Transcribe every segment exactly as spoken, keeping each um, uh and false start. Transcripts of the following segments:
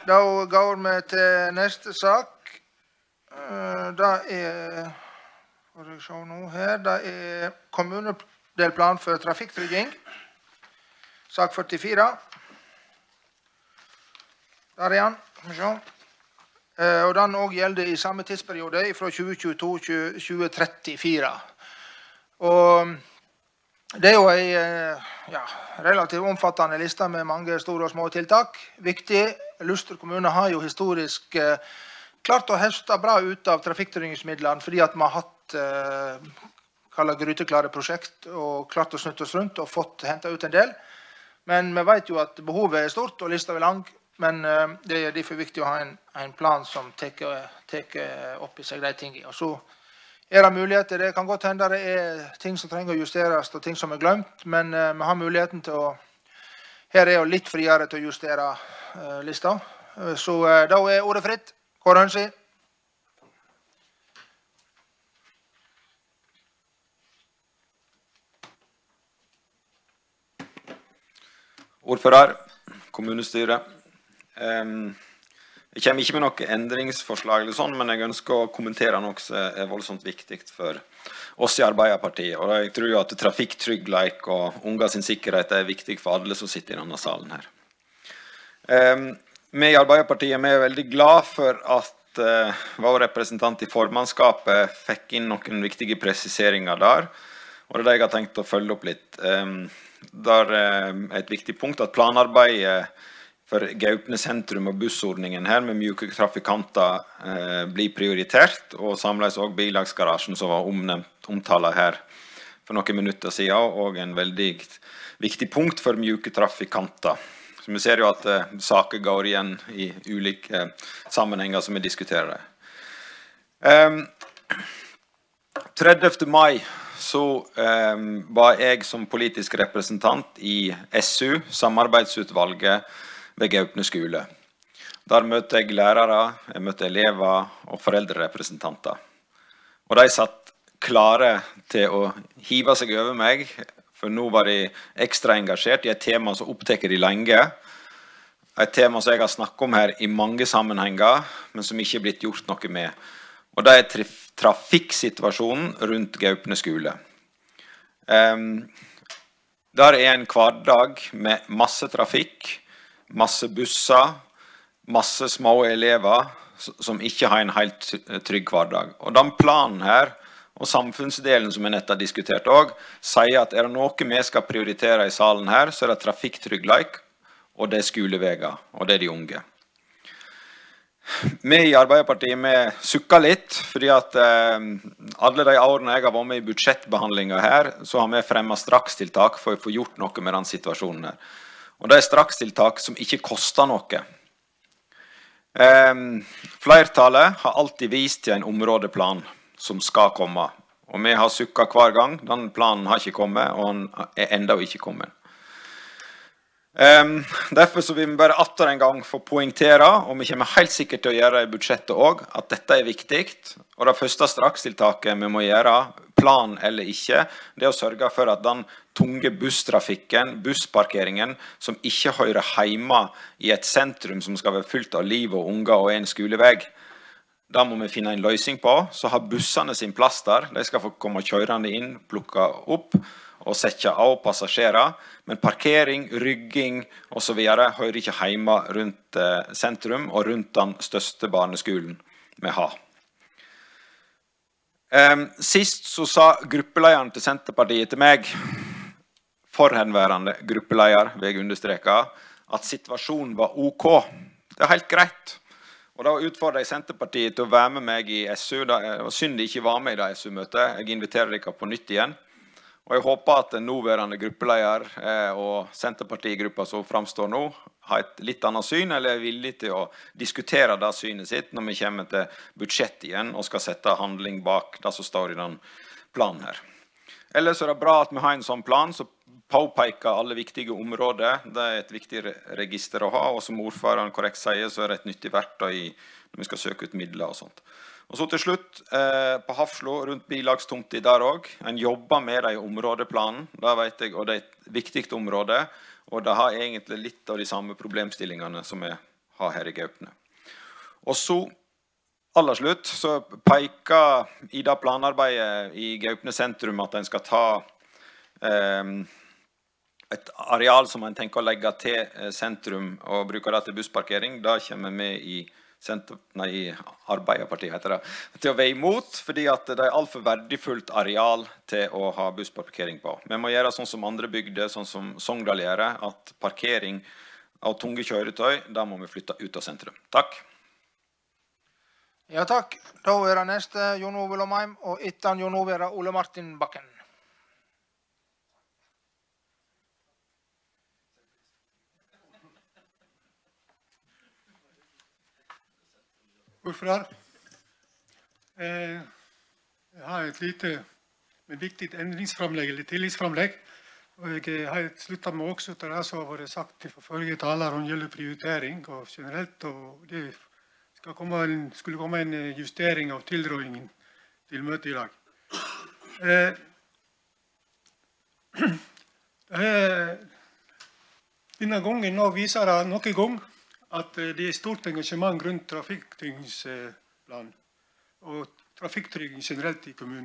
da går vi til neste sak. Da er, får jeg se nå her, da er kommunedelplan for trafikktrygging. Sak førtifire. Der er han, kan vi se. Og den også gjelder i samme tidsperiode, fra tjue tjueto til tjue trettifire. Og det er jo en ja, relativt omfattende liste med mange store og små tiltak. Viktig, Luster kommune har jo historisk eh, klart å høste bra ut av trafikktryggingsmidlene, fordi at vi har hatt eh, kallet gryteklare prosjekt, og klart å snutte oss rundt og fått hentet ut en del. Men vi vet jo at behovet er stort, og lista er lang. Men uh, det er derfor viktig å ha en, en plan som teker, teker opp i seg de tingene. Og så er det muligheter. Det kan godt hende det er ting som trenger å justeres, og ting som er glemt. Men uh, vi har muligheten til å... Her er jo litt friere til å justere uh, lista. Uh, så uh, da er ordet fritt. Kåre Hønsi. Ordfører, kommunestyre. Um, jeg kommer ikke med noen endringsforslag eller sånn, men jeg ønsker å kommentere noe som er voldsomt viktig for oss i Arbeiderpartiet. Og jeg tror jo at trafikktryggleik og unger sin sikkerhet er viktig for alle som sitter i denne salen her. Um, vi i Arbeiderpartiet er veldig glad for at uh, vår representant i formannskapet fikk inn noen viktige presiseringer der. Og det er det jeg har tenkt å følge opp litt. Um, der er et viktig punkt at planarbeidet for Gaupne sentrum og bussordningen her med mjuke trafikanter eh, blir prioritert, og samles også bilagsgarasjen som var omnevnt, omtalt her for noen minutter siden, og en veldig viktig punkt for mjuke trafikanter. Så vi ser jo at eh, saker går igjen i ulike eh, sammenhenger som vi diskuterer det. Um, tredivte mai så um, var jeg som politisk representant i S U, samarbeidsutvalget ved Gaupne skole. Der møtte jeg lærere, jeg møtte elever og foreldrerepresentanter. Og de satt klare til å hive seg over meg, for nå var de ekstra engasjert i et tema som opptekker de lenge. Et tema som jeg har snakket om her i mange sammenhenger, men som ikke er blitt gjort noe med. Og det er trafikksituasjonen rundt Gaupne skole. Um, der er en hverdag med masse trafikk, masse busser, masse små elever som ikke har en helt trygg hverdag. Og den planen her, og samfunnsdelen som jeg nettopp har diskutert også, sier at er det noe vi skal prioritere i salen her, så er det trafikktryggleik, og det er skoleveger, og det er de unge. Vi i Arbeiderpartiet vi sukker litt, fordi at eh, alle de årene jeg har vært med i budsjettbehandlinger her, så har vi fremmet strakstiltak for å få gjort noe med den situasjonen her. Og det er strakstiltak som ikke koster noe. Eh, flertallet har alltid vist til en områdeplan som skal komme. Og vi har sukket hver gang. Den planen har ikke kommet, og den er enda ikke kommet. Um, derfor så vil vi bare atter en gang få poengtere, og vi kommer helt sikkert til å gjøre i budsjettet også, at dette er viktig. Og det første strakstiltaket vi må gjøre, plan eller ikke, det er å sørge for at den tunge busstrafikken, bussparkeringen, som ikke hører hjemme i et sentrum som skal være fullt av liv og unger og en skoleveg, da må vi finne en løsning på. Så har bussene sin plass der, de skal få komme kjørende inn, plukke opp, og sette av passasjerer, men parkering, rygging og så videre hører ikke hjemme rundt eh, sentrum og rundt den største barneskolen vi har. Eh, sist så sa gruppelederen til Senterpartiet til meg, forhenværende gruppeleder, vil jeg understreke, at situasjonen var ok. Det er helt greit. Og da utfordret jeg Senterpartiet til å være med meg i S U. Det var synd de ikke var med i det S U-møtet. Jeg inviterer dere på nytt igjen. Og jeg håper at den nåværende gruppeleder eh, og Senterpartigruppa som framstår nå har et litt annet syn, eller er villig til å diskutere det synet sitt når vi kommer til budsjett igjen og skal sette handling bak det som står i den planen her. Ellers er det bra at vi har en sånn plan som påpeker alle viktige områder. Det er et viktig register å ha, og som ordføreren korrekt sier, så er det et nyttig verktøy når vi skal søke ut midler og sånt. Og så til slutt, eh, på Hafslo, rundt bilagstomter der også. En jobber med det i områdeplanen, det vet jeg, og det er et viktig område. Og det har egentlig litt av de samme problemstillingene som vi ha her i Gaupne. Og så, aller slutt, så peker i det planarbeidet i Gaupne sentrum at en skal ta eh, et areal som en tenker å legge til sentrum og bruke det til bussparkering. Da kommer vi i, sentrum, nei, i Arbeiderpartiet, heter det, til å være imot, fordi at det er alt for verdifullt areal til å ha bussparkering på. Vi må gjøre sånn som andre bygder, sånn som Sogndal gjør, at parkering av tunge kjøretøy, da må vi flytte ut av sentrum. Takk. Ja, takk. Da er det neste Jon Ove Lomheim, og etter Jon Ove er det Ole Martin Bakken. Ordfører, eh, jeg har et lite, men viktig endringsframlegg, eller tilleggsframlegg, og jeg har sluttet meg også til det som har vært sagt fra forrige taler om gjelder prioritering og generelt, og det skal komme en, skulle komme en justering av tilrådingen til møtet i dag. Eh, denne gangen nå viser det noen gang at det er stort engasjement rundt trafikkstyringsplan og trafikktrygging generelt i kommunen.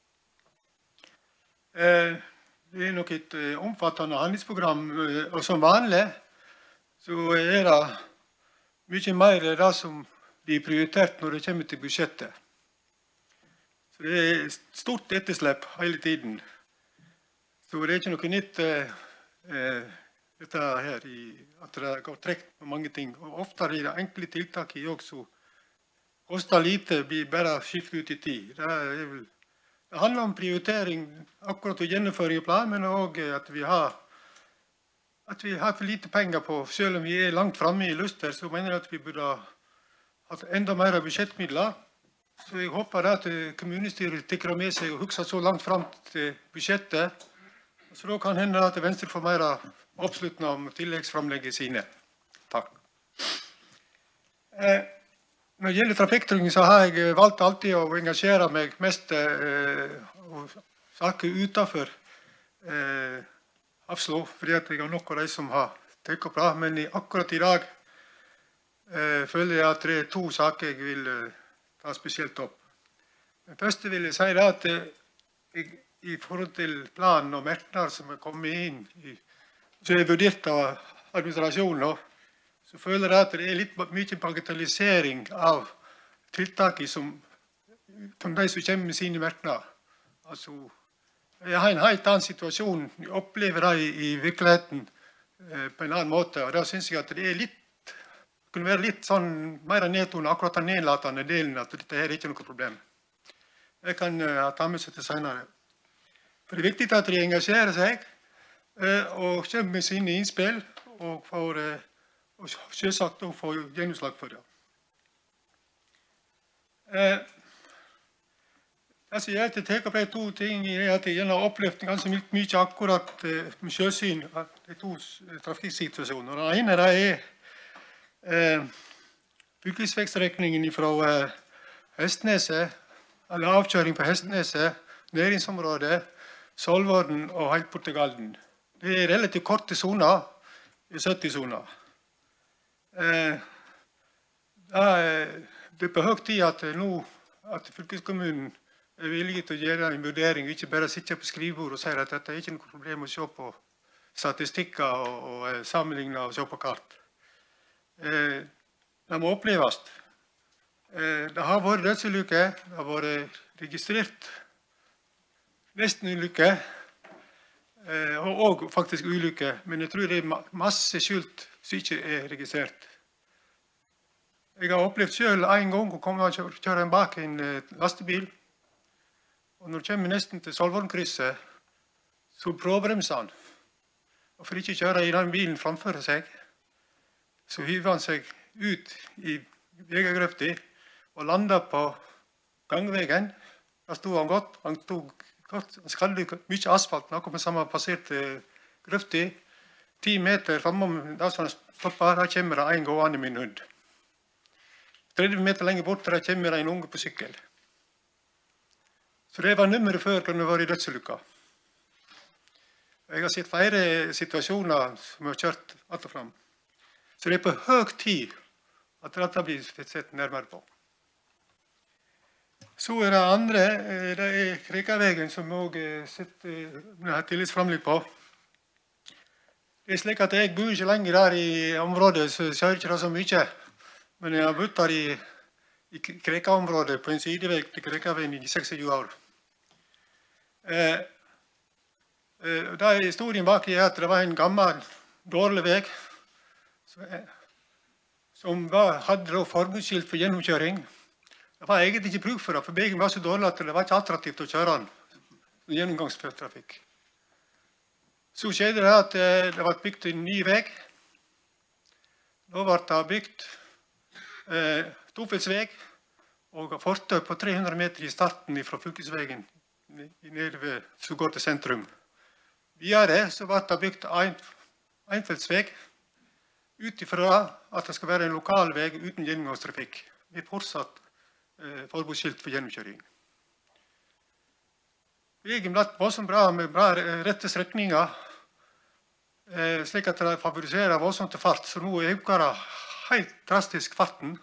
Eh, det er nok et omfattende handlingsprogram, og som vanlig så er det mye mer det som blir prioritert når det kommer til budsjettet. Så det er stort etterslep hele tiden. Så det er ikke noe nytt eh, dette her, i, at det går trekt på mange ting. Og ofte er det enkle tiltak i også koster lite, blir bare skiftet ut i tid. Det, er vel, det handler om prioritering, akkurat å gjennomføre i plan, men også at vi har at vi har for lite penger på. Selv om vi er langt fremme i Luster, så mener jeg at vi burde hatt enda mer budsjettmidler. Så jeg håper at kommunestyret tikker med seg og husker så langt frem til budsjettet. Så da kan hende at Venstre får mer oppslutning om tilleggsframlegget sine. Takk. Eh, når det gjelder trafikktrygging, så har jeg valgt alltid å engasjere meg mest eh, og saker utenfor eh, Hafslo, fordi at jeg har nok av de som har tøkt opp det. Men akkurat i dag eh, føler jeg at det er to saker jeg vil eh, ta spesielt opp. Men først vil jeg si det at eh, jeg, i forhold til planen og merknader som er kommet inn, i, så er det vurdert av administrasjonen, så føler jeg at det er litt mye bagatellisering av tiltaket som, som de som kommer med sine merknader. Altså, jeg har en helt annen situasjon, jeg opplever det i, i virkeligheten eh, på en annen måte, og da synes jeg at det er litt, kunne være litt sånn mer nedtonet, akkurat den nedlatende delen, at dette her er ikke noe problem. Jeg kan uh, ta med seg til senere. For det er viktig at de engasjerer seg eh, og kommer med sine innspill og får eh, og selvsagt å få gjennomslag for det. Eh, altså, jeg har tatt opp de to ting i at jeg har opplevd ganske mye akkurat eh, med sjøsyn av de to trafikksituasjoner. Den ene det er eh, fylkesvekstrekningen fra eh, Hestneset, eller avkjøring på Hestneset, næringsområdet, Solvorden og helt bort til Galden. Det er relativt korte soner, sytti-soner. Eh, det er på høy tid at, nå, at fylkeskommunen er villig til å gjøre en vurdering, ikke bare sitte på skrivebord og si at dette er ikke noe problem å se på statistikker og, og sammenligne og se på kart. Eh, det må oppleves. Eh, det har vært dødsulykker, det har vært registrert nesten ulykker, eh, og faktisk ulykker, men jeg tror det er masse skjult som ikke er registrert. Jeg har opplevd selv en gang å komme og kjøre bak en lastebil, og når jeg kommer nesten til Solvornkrysset, så bråbremser han. Og for ikke å kjøre i den bilen framfor seg, så hyver han seg ut i vegegrøften og lander på gangvegen. Da stod han godt, han stod godt, han skadde mye asfalt, noe med samme passerte grøften. Ti meter framom da som han stoppet, da kommer det en gående min hund. tretti meter lenger bort, da kommer det en unge på sykkel. Så det var nummeret før når det var i dødsulykka. Jeg har sett flere situasjoner som har kjørt alt og fram. Så det er på høy tid at dette blir sett nærmere på. Så er det andre, det er Krekavegen som også har tillitsframlegg på. Det er slik at jeg bor ikke lenger der i området, så jeg ser ikke det så mye. Men jeg har bodd der i, i Kreka-området på en sideveg til Krekavegen i seksogtjue år. Eh, eh, da er historien bak i at det var en gammel, dårlig veg som var, hadde forbudsskilt for gjennomkjøring. Det var egentlig ikke bruk for det, for veien var så dårlig at det var ikke attraktivt å kjøre den. Gjennomgangstrafikk. Så skjedde det at det var bygd en ny veg. Da ble det bygd eh, tofeltsveg og fortau på tre hundre meter i starten fra fylkesvegen nede ved, som går til sentrum. Videre så ble det bygd en enfeltsveg utifra at det skal være en lokal veg uten gjennomgangstrafikk. Vi fortsatt eh, forbudsskilt for gjennomkjøring. Vegen ble voldsomt bra med bra rette strekninger, eh, slik at det favoriserer voldsomt til fart, så nå øker det helt drastisk farten.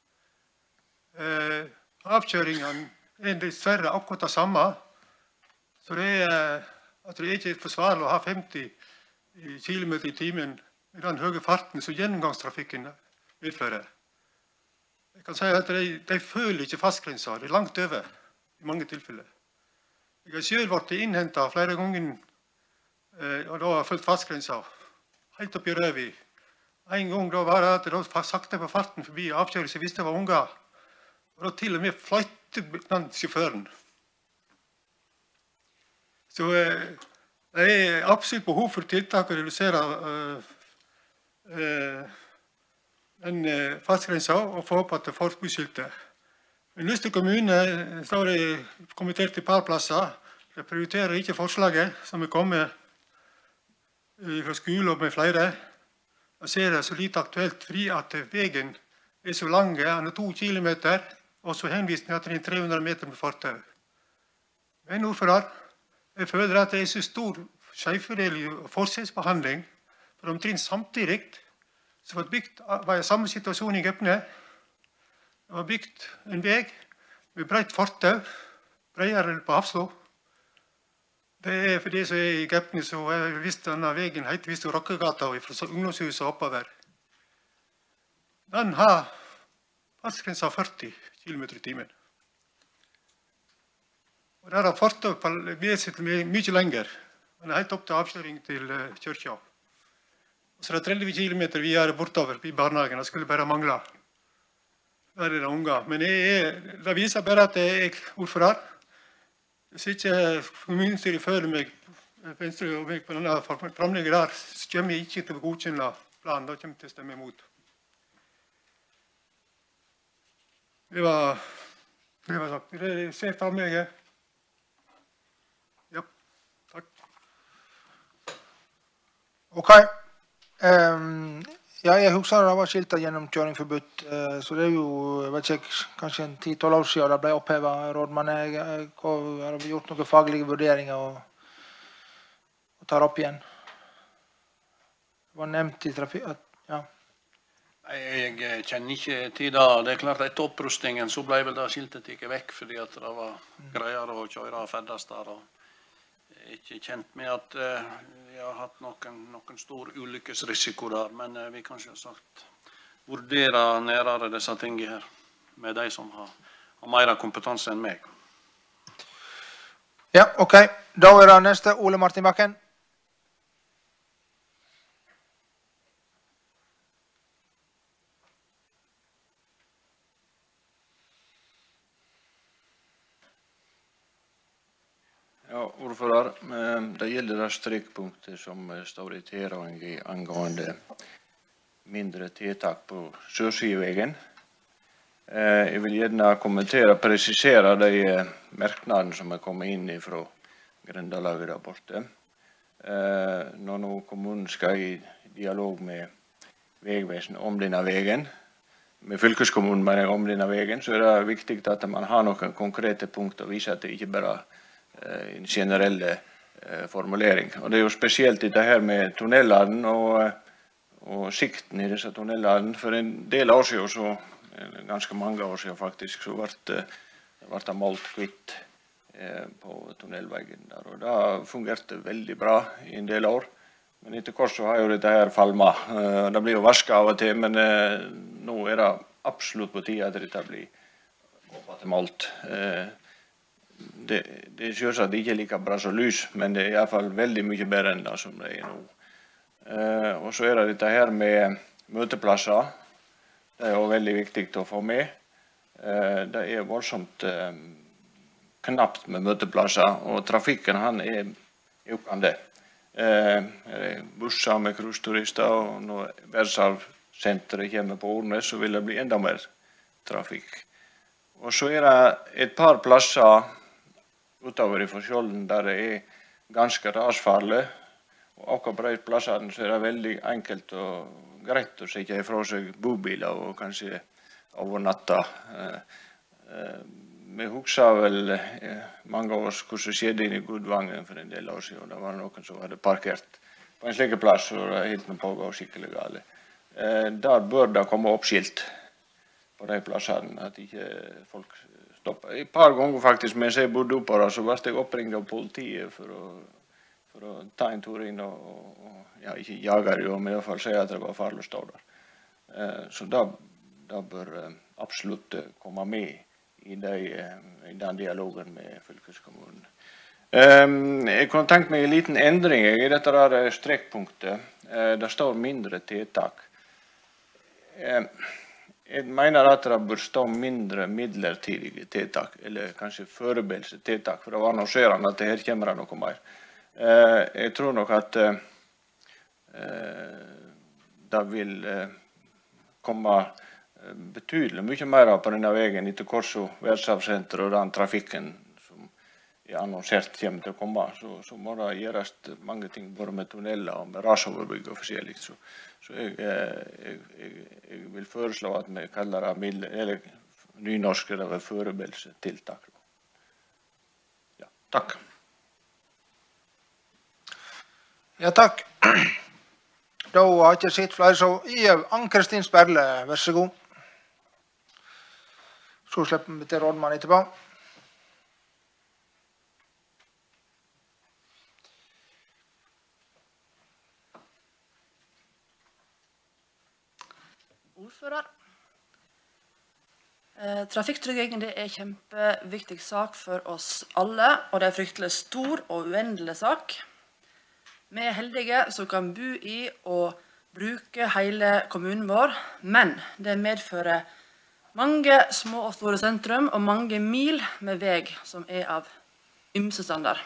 Eh, avkjøringen er dessverre akkurat det samme, så det er, at det er ikke forsvarlig å ha femti kilometer i timen med den høye farten som gjennomgangstrafikken medfører. Jeg kan si at de, de føler ikke fastgrensa, det er langt over i mange tilfeller. Jeg har selv vært innhentet flere ganger, og da har jeg følt fastgrensa, helt opp i Røvi. En gang da var det at jeg da sakte på farten forbi avkjøring, så jeg visste jeg var unger. Og da til og med fløyte den sjåføren. Så det er absolutt behov for tiltak å redusere uh, uh, den uh, fastgrensa og få opp at det er forbudsskiltet. I Luster kommune står det kommentert i par plasser. De prioriterer ikke forslaget som er kommet fra skole og med flere. Jeg ser det så lite aktuelt fordi at veien er så lang, den er to kilometer, og så henviser jeg til tre hundre meter med fortau. Men ordfører, jeg føler at det er så stor skjevfordeling og forskjellsbehandling, for omtrent samtidig så var det bygd, var det samme situasjon i Gaupne. Det var bygd en veg med breit fortau, bredere på Hafslå. Det er for det som er i Gaupne, så jeg visste denne vegen heter visst Rokkegata fra ungdomshuset oppover. Den har fartsgrensa førti kilometer i timen. Og der har fortau vesentlig mye lenger. Den er helt opp til avkjøring til kjørkja. Og så er det tretti kilometer videre bortover i barnehagen, det skulle bare mangle. Der er det unger. Men jeg er, det viser bare at jeg er ordfører. Hvis ikke kommunestyret føler meg, Venstre og meg på denne framlegget der, så kommer jeg ikke til å godkjenne planen, da kommer jeg til å stemme imot. Det var, det var sagt. Det ser framlegget. Ja, takk. Ok. Um, Ja, jeg husker det var skiltet gjennomkjøring forbudt, så det er jo, jeg vet ikke, kanskje en ti tolv år siden det ble opphevet, rådmann. Jeg har gjort noen faglige vurderinger og, og tar opp igjen. Det var nevnt i trafikk, ja. Jeg kjenner ikke til det. Det er klart etter opprustningen så ble vel det skiltet ikke vekk, fordi at det var greier å kjøre og ferdes der. Og jeg er ikke kjent med at uh, vi har hatt noen, noen stor ulykkesrisiko der, men uh, vi kan selvsagt vurdere nærere disse tingene her, med de som har, har mer kompetanse enn meg. Ja, ok. Da er det neste, Ole Martin Bakken. Ja, ordfører, det gjelder det strykpunktet som står i tilrådingen angående mindre tiltak på Sørsivegen. Jeg vil gjerne kommentere og presisere de merknadene som er kommet inn fra Grendalaget der borte. Når nå kommunen skal i dialog med Vegvesenet om denne vegen, med fylkeskommunen mener jeg om denne vegen, så er det viktig at man har noen konkrete punkter og viser at det ikke bare en generell eh, formulering. Og det er jo spesielt dette her med tunnelene og, og sikten i disse tunnelene. For en del år siden, så, ganske mange år siden faktisk, så ble det, ble det malt kvitt eh, på tunnelveggen der. Og det fungerte veldig bra i en del år. Men etter kort så har jo dette her falma. Eh, det blir jo vasket av og til, men eh, nå er det absolutt på tide at dette blir opptatt malt. Eh, det, det er selvsagt ikke like bra som lys, men det er i hvert fall veldig mye bedre enn det som det er nå. Uh, og så er det dette her med møteplasser. Det er jo veldig viktig å få med. Uh, det er voldsomt uh, knapt med møteplasser, og trafikken han er økende. Uh, busser med cruiseturister, og når verdensarvsenteret kommer på Ornes, så vil det bli enda mer trafikk. Og så er det et par plasser utover i Skjolden der det er ganske rasfarlig. Og akkurat på de plassene så er det veldig enkelt og greit å sette ifra seg bobiler og kanskje overnatta. Vi husker vel mange av oss hva som skjedde inn i Gudvangen for en del år siden. Det var noen som hadde parkert på en slik plass, og det er helt med pågå skikkelig gale. Der bør det komme oppskilt på de plassene, at ikke folk stopper. Et par ganger faktisk, mens jeg bodde oppe der, så ble jeg oppringt av politiet for å for å ta en tur inn og, og ja, ikke jage det jo, men i hvert fall si at det var farlig å stå der. Eh, så da, da bør eh, absolutt komme med i, de, eh, i den dialogen med fylkeskommunen. Eh, jeg kunne tenkt meg en liten endring i dette der strekkpunktet. Eh, det står mindre tiltak. Eh, jeg mener at det bør stå mindre midlertidige tiltak, eller kanskje forberedelse tiltak, for det var annonserende at her kommer det noe mer. Uh, jeg tror nok at uh, det vil uh, komme uh, betydelig mye mer på denne veien etter Korso, verdensarvsenteret og den trafikken som er annonsert kommer til å komme. Så, så må det gjøres mange ting både med tunneler og med rasoverbygg og forskjellig. Så, så jeg, uh, jeg, jeg, jeg vil foreslå at vi kaller det middel, eller nynorsk eller forberedelse tiltak. Ja, takk. Ja, takk. Da har jeg ikke sett flere, så Ann-Kristin Sperle, vær så god. Så slipper vi til rådmann etterpå. Ordfører. Eh, trafikktrygging det er en kjempeviktig sak for oss alle, og det er en fryktelig stor og uendelig sak. Vi er heldige som kan bo i og bruke hele kommunen vår, men det medfører mange små og store sentrum og mange mil med vei som er av ymse standard.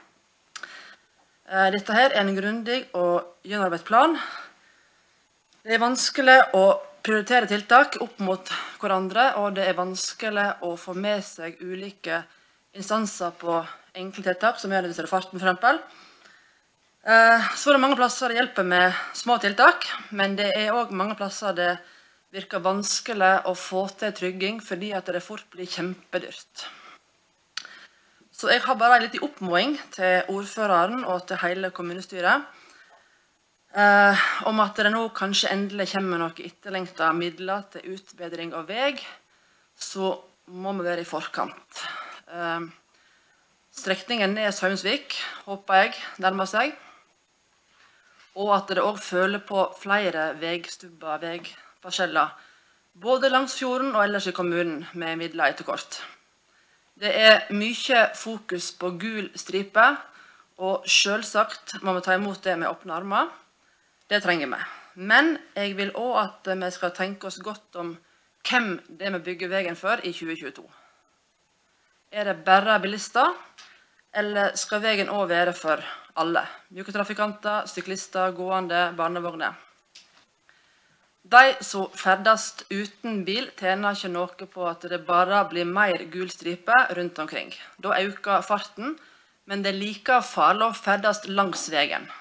Dette her er en grundig og gjennomarbeidet plan. Det er vanskelig å prioritere tiltak opp mot hverandre, og det er vanskelig å få med seg ulike instanser på enkle tiltak, som er redusere farten for eksempel. Så er det mange plasser det hjelper med små tiltak, men det er også mange plasser det virker vanskelig å få til trygging, fordi at det fort blir kjempedyrt. Så jeg har bare en liten oppmåing til ordføreren og til hele kommunestyret, eh, om at det nå kanskje endelig kommer noen etterlengtede midler til utbedring av vei, så må vi være i forkant. Eh, strekningen ned Saumsvik, håper jeg, nærmer seg. Og at det også føler på flere veistubber, veiparseller, både langs fjorden og ellers i kommunen med midler etter kort. Det er mye fokus på gul stripe, og selvsagt må vi ta imot det med åpne armer. Det trenger vi. Men jeg vil også at vi skal tenke oss godt om hvem det vi bygger veien for i tjue tjueto. Er det bare bilister, eller skal veien også være for alle? Myke trafikanter, syklister, gående, barnevogner. De som ferdes uten bil tjener ikke noe på at det bare blir mer gul stripe rundt omkring. Da øker farten, men det er like farlig å ferdes langs veien.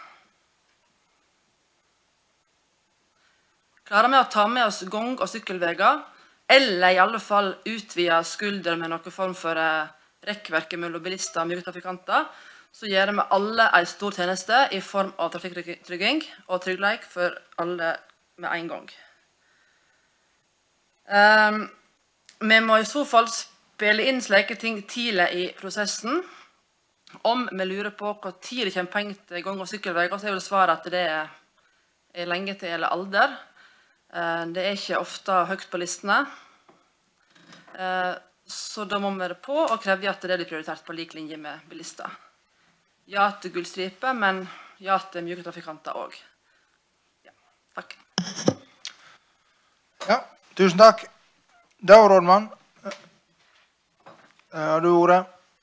Klarer vi å ta med oss gang- og sykkelveger, eller i alle fall utvide skulder med noen form for rekkverket mellom bilister og myke trafikanter, så gjør vi alle en stor tjeneste i form av trafikktrygging og trygghet for alle med en gang. Um, vi må i så fall spille inn slike ting tidlig i prosessen. Om vi lurer på hvor tid det kommer penger til gang- og sykkelveier, så er vel svaret at det er lenge til eller alder. Uh, det er ikke ofte høyt på listene. Uh, så da må vi være på og kreve at det blir prioritert på lik linje med bilister. Ja til gullstripe, men ja til mjuke trafikanter også. Ja, takk. Ja, tusen takk. Da, rådmann, har du ordet?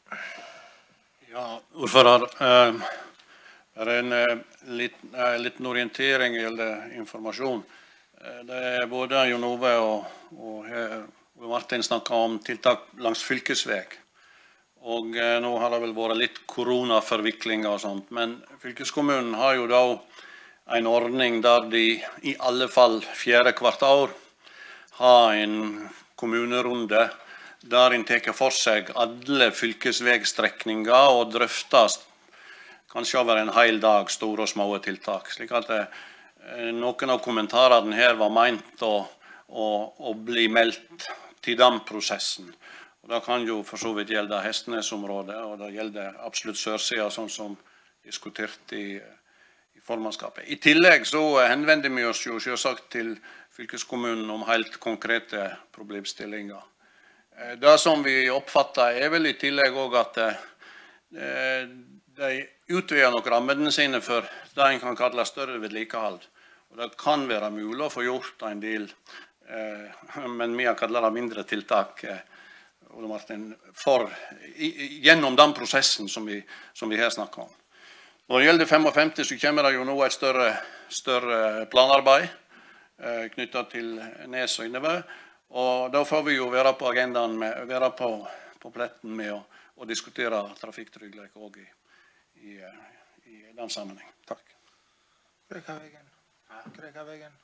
Ja, ordfører. Eh, det er en eh, liten, eh, liten orientering gjelder informasjon. Eh, det er både Jon Ove og, og, og Martin snakket om tiltak langs fylkesveg. Og eh, nå har det vel vært litt koronaforviklinger og sånt, men fylkeskommunen har jo da en ordning der de i alle fall fjerde kvart år har en kommunerunde der en teker for seg alle fylkesvegstrekninger og drøftes kanskje over en hel dag store og små tiltak. Slik at eh, noen av kommentarene her var meint å, å, å bli meldt til den prosessen. Og det kan jo for så vidt gjelde Hestnesområdet, og det gjelder absolutt sørsida, sånn som diskutert i, i formannskapet. I tillegg så henvender vi oss jo selvsagt til fylkeskommunen om helt konkrete problemstillinger. Det som vi oppfatter er vel i tillegg også at eh, de utvider nok rammene sine for det en kan kalle større vedlikehold. Og det kan være mulig å få gjort en del, eh, men vi har kallet det mindre tiltak, eh, Ole Martin, for, i, gjennom den prosessen som vi, som vi her snakker om. Når det gjelder femtifem, så kommer det jo nå et større, større planarbeid eh, knyttet til Nes og innover. Og da får vi jo være på agendaen, med, være på, på pletten med å, å diskutere trafikktrygghet også i, i, i den sammenheng. Takk. Krekavegen. Krekavegen.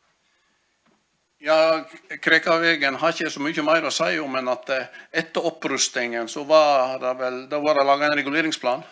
Ja, Krekavegen har ikke så mye mer å si om, men at etter opprustningen så var det vel, da var det laget en reguleringsplan.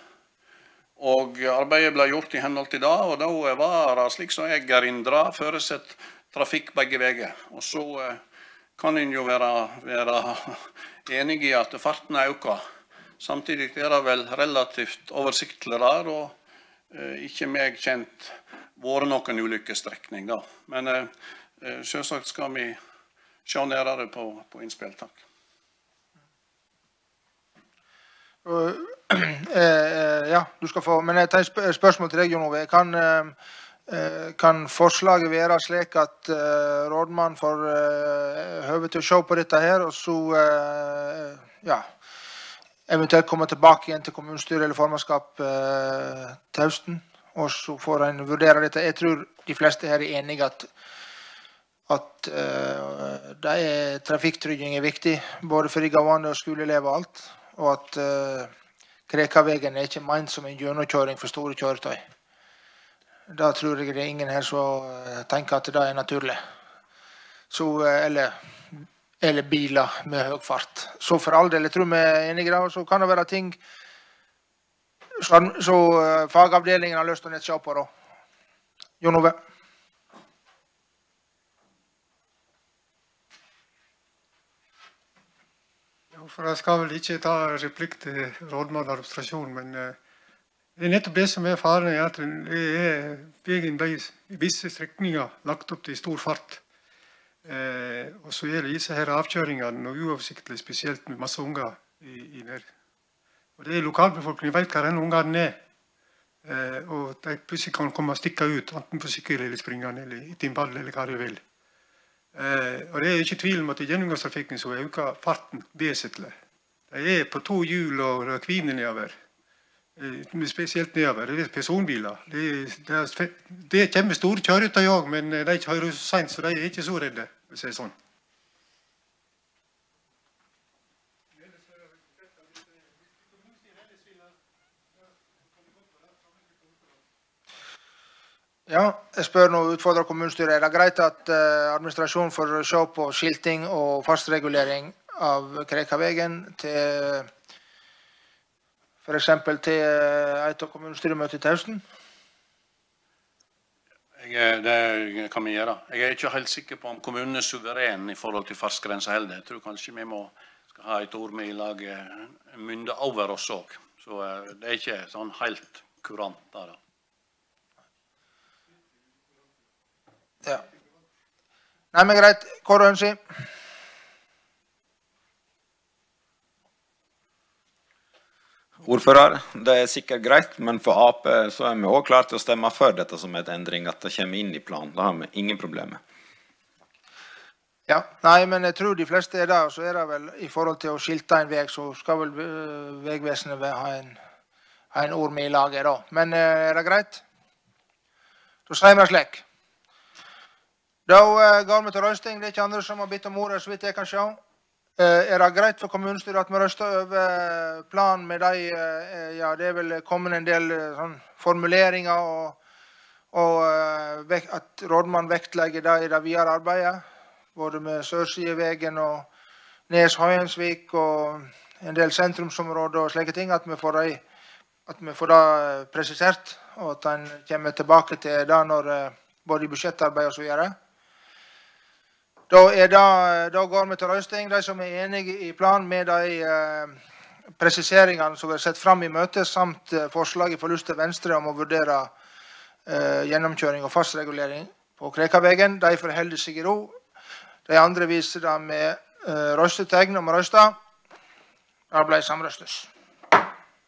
Og arbeidet ble gjort i henhold til det, og da var det slik som jeg er indra, føresett trafikk begge veier. Og så kan en jo være, være enig i at farten øker. Samtidig er det vel relativt oversiktlig der, og eh, ikke meg kjent vært noen ulykkesstrekning da. Men eh, selvsagt skal vi se nærmere på, på innspill. Takk. Uh, uh, ja, du skal få, men jeg tar et spørsmål til deg, Jon Ove. Kan... Uh, Kan forslaget være slik at uh, rådmann får uh, høve til å se på dette her, og så uh, ja, eventuelt komme tilbake igjen til kommunestyret eller formannskap uh, til høsten, og så får en vurdere dette. Jeg tror de fleste her er enige at, at uh, det er trafikktrygging er viktig, både for de gående og skoleelever og alt, og at uh, Krekavegen er ikke ment som en gjennomkjøring for store kjøretøy. Da tror jeg det er ingen her som tenker at det er naturlig. Så, eller, eller biler med høy fart. Så for all del, jeg tror vi er enige da, så kan det være ting så, så fagavdelingen har lyst til å se på da. Jon Ove. Ja, for jeg skal vel ikke ta replikk til rådmann og administrasjon, men det er nettopp det som er faren, er at det er veien ble i visse strekninger lagt opp til stor fart. Eh, og så er det disse her avkjøringene og uoversiktlig, spesielt med masse unger i, i der. Og det er lokalbefolkningen vet hva denne ungene er. Eh, og de plutselig kan komme og stikke ut, enten på sykkel eller springende, eller i timball, eller hva de vil. Eh, og det er ikke tvil om at i gjennomgangstrafikken så øker farten vesentlig. De er på to hjul og kviner nedover. Spesielt nedover, det er personbiler. Det, det, er, det kommer store kjøretøy også, men de kjører så sent, så de er ikke så redde, hvis det er sånn. Ja, jeg spør nå utfordrer kommunestyret. Er det greit at uh, administrasjonen får se på skilting og fastregulering av Krekavegen til for eksempel til et av kommunestyremøtet til høsten? Jeg, det kan vi gjøre. Jeg er ikke helt sikker på om kommunen er suveren i forhold til fartsgrensa heller. Jeg tror kanskje vi må skal ha et ord med i laget mynda over oss også. Så det er ikke sånn helt kurant der. Ja. Nei, men greit. Hva du ønsker? Ordfører, det er sikkert greit, men for A P så er vi også klart til å stemme for dette som et endring, at det kommer inn i planen. Det har vi ingen problemer. Ja, nei, men jeg tror de fleste er der, så er det vel i forhold til å skilte en veg, så skal vel uh, vegvesenet ha en, ha en ord med i laget da. Men uh, er det greit? Da sier vi slik. Da uh, går vi til røsting. Det er ikke andre som har bitt om ordet, så vidt jeg kan se. Uh, er det greit for kommunestyret at vi røster over planen med de, uh, ja, det er vel kommet en del uh, sånn, formuleringer, og, og uh, vek, at rådmann vektlegger det i det videre arbeidet, både med Sørsidevegen og Nes-Høyensvik og en del sentrumsområder og slike ting, at vi får det, at vi får det presisert, og at den kommer tilbake til det når uh, både i budsjettarbeid og så videre. Da, er det, da går vi til røsting. De som er enige i planen med de eh, presiseringene som er sett fram i møte, samt eh, forslaget for Lyst til Venstre om å vurdere eh, gjennomkjøring og fastregulering på Krekavegen, de forholder seg i ro. De andre viser det med eh, røstetegn om å røste. Det ble samrøstes.